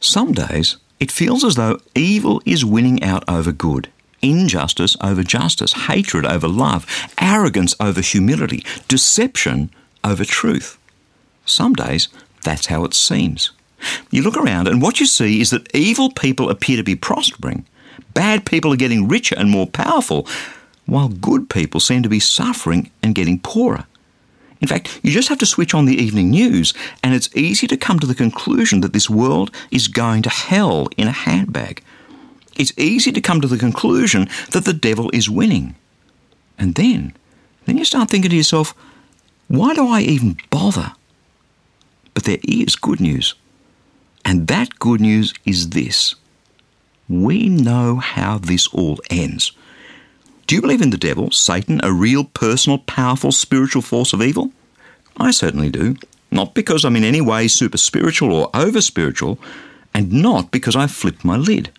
Some days it feels as though evil is winning out over good, injustice over justice, hatred over love, arrogance over humility, deception over truth. Some days that's how it seems. You look around and what you see is that evil people appear to be prospering, bad people are getting richer and more powerful, while good people seem to be suffering and getting poorer. In fact, you just have to switch on the evening news and it's easy to come to the conclusion that this world is going to hell in a handbag. It's easy to come to the conclusion that the devil is winning. And then you start thinking to yourself, why do I even bother? But there is good news. And that good news is this. We know how this all ends. Do you believe in the devil, Satan, a real, personal, powerful, spiritual force of evil? I certainly do. Not because I'm in any way super spiritual or over spiritual, and not because I've flipped my lid.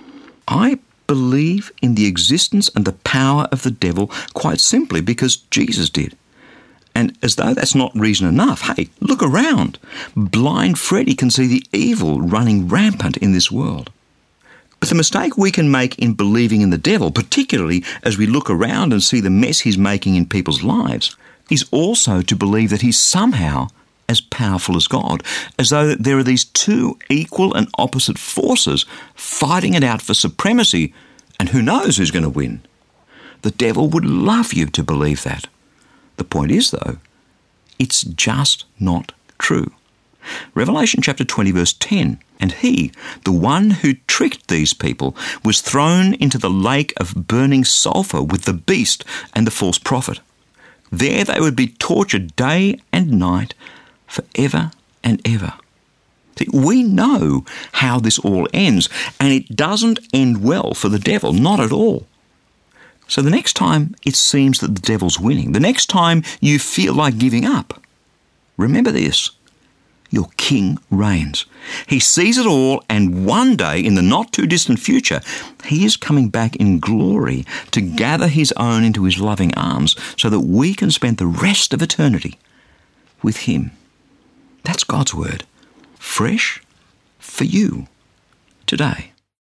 I believe in the existence and the power of the devil quite simply because Jesus did. And as though that's not reason enough, hey, look around. Blind Freddy can see the evil running rampant in this world. But the mistake we can make in believing in the devil, particularly as we look around and see the mess he's making in people's lives, is also to believe that he's somehow as powerful as God, as though there are these two equal and opposite forces fighting it out for supremacy, and who knows who's going to win. The devil would love you to believe that. The point is, though, it's just not true. Revelation chapter 20 verse 10, and he, the one who tricked these people, was thrown into the lake of burning sulphur with the beast and the false prophet. There they would be tortured day and night forever and ever. See, we know how this all ends, and it doesn't end well for the devil, not at all. So the next time it seems that the devil's winning, the next time you feel like giving up, remember this. Your king reigns. He sees it all, and one day in the not-too-distant future, he is coming back in glory to gather his own into his loving arms so that we can spend the rest of eternity with him. That's God's word, fresh for you today.